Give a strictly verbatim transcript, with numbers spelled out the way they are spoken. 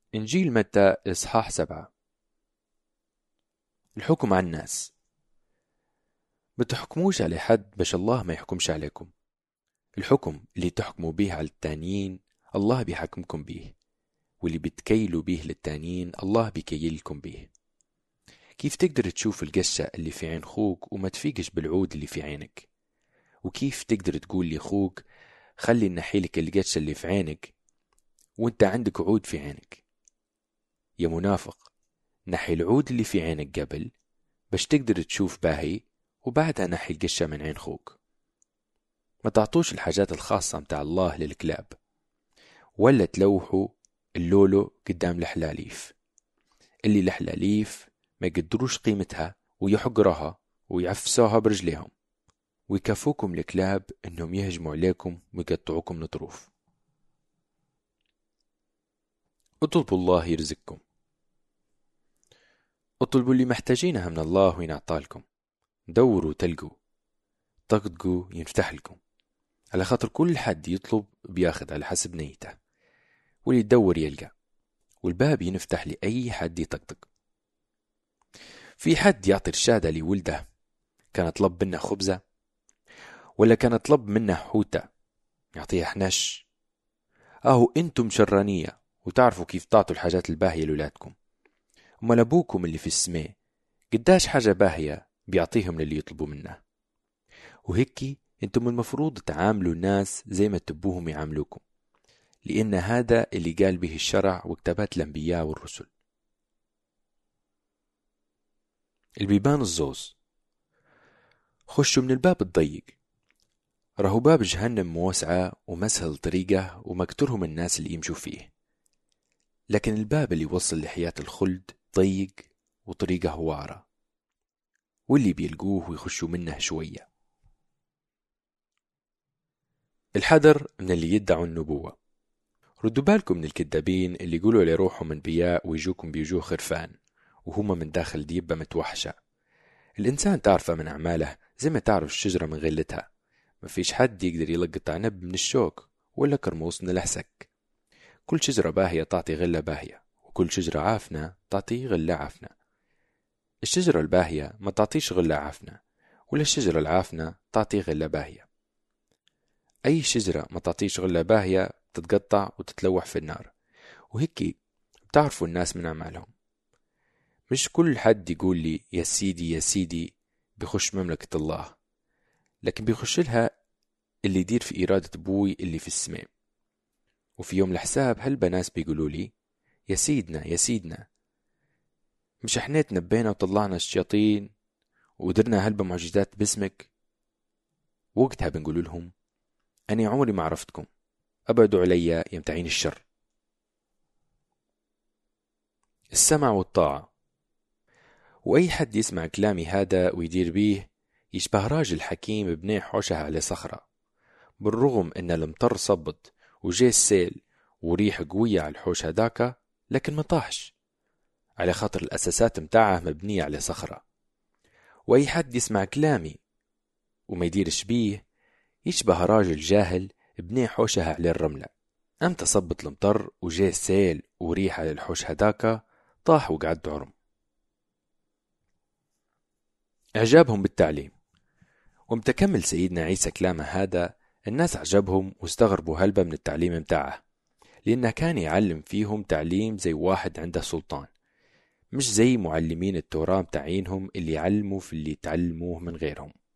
إنجيل متى إصحاح سبعة. الحكم على الناس. ما تحكموش على حد باش الله ما يحكمش عليكم. الحكم اللي تحكموا به على التانيين الله بيحكمكم به، واللي بتكيلوا به للتانيين الله بيكيلكم به. كيف تقدر تشوف القشة اللي في عين خوك وما تفيقش بالعود اللي في عينك؟ وكيف تقدر تقول لخوك خلي نحيلك القشة اللي في عينك وانت عندك عود في عينك؟ يا منافق، نحي العود اللي في عينك قبل باش تقدر تشوف باهي، وبعدها نحي القشة من عين خوك. ما تعطوش الحاجات الخاصة متاع الله للكلاب، ولا تلوحوا اللولو قدام الحلاليف. اللي الحلاليف ما يقدروش قيمتها ويحقروها ويعفسوها برجليهم، ويكفوكم الكلاب انهم يهجموا عليكم ويقطعوكم نطروف. اطلبوا الله يرزقكم. اطلبوا اللي محتاجينها من الله وينعطالكم. دوروا تلقوا، طقطقوا ينفتح لكم. على خاطر كل حد يطلب بياخد على حسب نيته، واللي يدور يلقى، والباب ينفتح لأي حد يطقطق. في حد يعطي رشادة لولده كان طلب منه خبزة، ولا كان طلب منه حوتة يعطيها حنش؟ اهو انتم شرانية وتعرفوا كيف تعطوا الحاجات الباهية لولادكم. امال ابوكم اللي في السماء قداش حاجة باهية بيعطيهم للي يطلبوا منه. وهيك انتم المفروض تعاملوا الناس زي ما تبوهم يعاملوكم، لأن هذا اللي قال به الشرع وكتابات الأنبياء والرسل. البيبان الزوز. خشوا من الباب الضيق، راهو باب جهنم موسعة ومسهل طريقة ومكترهم الناس اللي يمشوا فيه، لكن الباب اللي يوصل لحياة الخلد ضيق وطريقة هوارة، واللي بيلقوه ويخشوا منه شوية. الحذر من اللي يدعوا النبوة. ردوا بالكم من الكذابين اللي يقولوا لروحهم انبياء ويجوكم بيجوه خرفان وهما من داخل ديبة متوحشة. الإنسان تعرفه من أعماله زي ما تعرف الشجرة من غلتها. ما فيش حد يقدر يلقط عنب من الشوك ولا كرموس من الحسك. كل شجرة باهية تعطي غلة باهية، وكل شجرة عافنة تعطي غلة عافنة. الشجرة الباهية ما تعطيش غلة عافنة، ولا الشجرة العافنة تعطي غلة باهية. أي شجرة ما تعطيش غلة باهية تتقطع وتتلوح في النار. وهيك بتعرفوا الناس من أعمالهم. مش كل حد يقول لي يا سيدي يا سيدي بيخش مملكة الله، لكن بيخش لها اللي يدير في إرادة أبوي اللي في السماء. وفي يوم الحساب هالبناس بيقولوا لي يا سيدنا يا سيدنا، مش احنا تنبينا وطلعنا الشياطين ودرنا هلبة معجزات باسمك؟ وقتها بنقول لهم أنا عمري ما عرفتكم، أبعدوا علي يمتعين الشر. السمع والطاعة. وأي حد يسمع كلامي هذا ويدير بيه يشبه راجل حكيم بني حوشها على صخرة. بالرغم أن المطر صبت وجي السيل وريح قوية على الحوش هداك، لكن ما طاحش على خاطر الأساسات متاعه مبنية على صخرة. وأي حد يسمع كلامي وما يديرش بيه يشبه راجل جاهل بني حوشها على الرملة. أمتى صبت المطر وجي السيل وريح على الحوش هداك، طاح وقعد عرم. إعجابهم بالتعليم. ومتكمل سيدنا عيسى كلامه هذا، الناس عجبهم واستغربوا هلبة من التعليم متاعه، لأنه كان يعلم فيهم تعليم زي واحد عنده سلطان، مش زي معلمين التوراة متاعينهم اللي يعلموا في اللي يتعلموه من غيرهم.